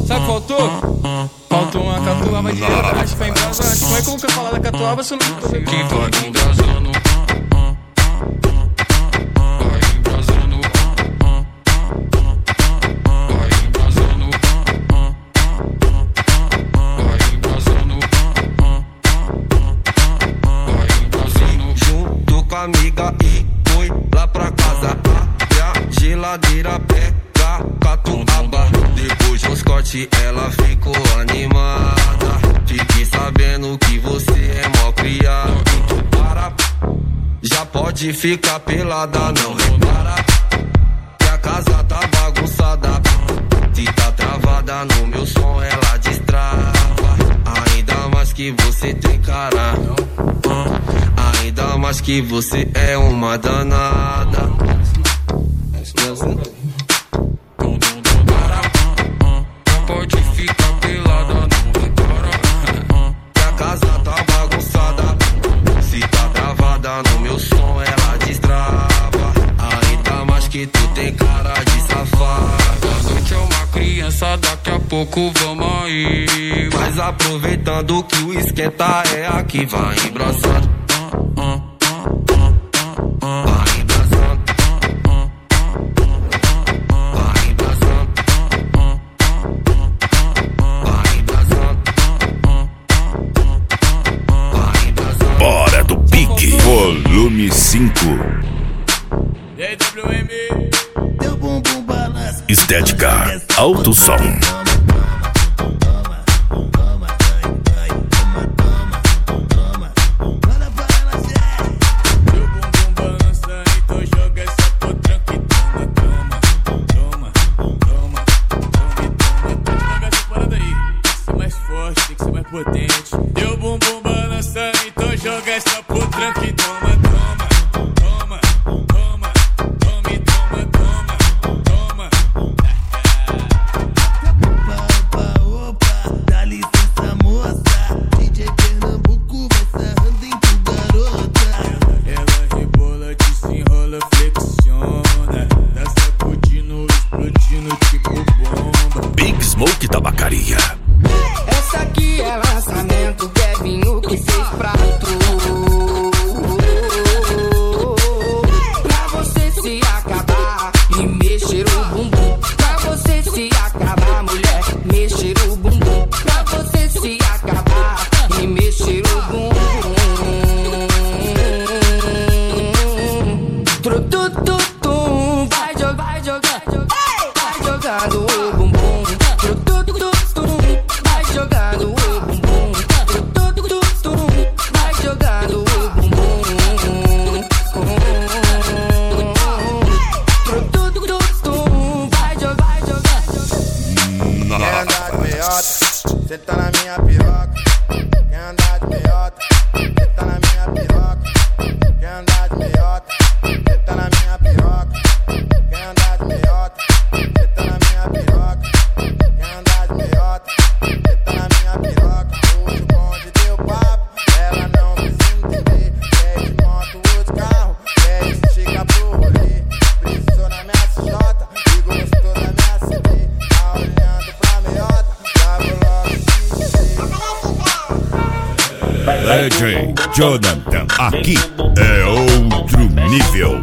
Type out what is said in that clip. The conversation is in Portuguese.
Sabe o que faltou? Faltou uma catuaba de verdade pra embrasar. Como é que eu nunca falar da catuaba se eu não tô que vai embrasando? Amiga e foi lá pra casa. Abre a geladeira, pega catuaba. Depois dos cortes ela ficou animada. Fiquei sabendo que você é mó criado. Para, já pode ficar pelada. Não repara que a casa tá bagunçada. Se tá travada no meu som ela destrava. Ainda mais que você tem cara. Ainda mais que você é uma danada. Não pode ficar pelada, não repara que a casa tá bagunçada. Se tá travada no meu som ela destrava. Ainda mais que tu tem cara de safada. A noite é uma criança, daqui a pouco vamos aí. Mas aproveitando que o esquenta é aqui, vai embraçado. Bora do Pique, volume 5. Estética Alto Som. Potente. Deu bumbum balançando, então joga essa pro tranco e toma, toma, toma, toma, tome, toma, toma, toma. Opa, opa, dá licença moça. DJ Pernambuco vai sarrando em tu garota. Ela rebola, desenrola, flexiona. Tá sacudindo, explodindo tipo bomba. Big Smoke Tabacaria. Essa aqui é lançamento, Kevinho que fez pra tu. Pra você se acabar e mexer o bumbum. Pra você se acabar, mulher, mexer o bumbum. Pra você se acabar e mexer o bumbum. Trutututum, vai jogando, vai jogando o bumbum. Trutututum, vai jogando o bumbum. Trutututum, vai jogando o bumbum. Trutututum, vai jogando. Quer andar de meiota, senta na minha piroca. Quer andar de meiota, senta na minha piroca. Quer andar de meiota, senta na minha piroca. Quer andar de meiota, senta na minha piroca. Quer andar de meiota, senta na minha piroca. Hoje o bonde deu papo, ela não quis entender. Quer de moto ou de carro, quer esticar pro rolê. Precisou na minha CJ e gostou da minha CD. Tá olhando pra meiota, já vou logo te dizer. DJ Jonathan, aqui é outro nível.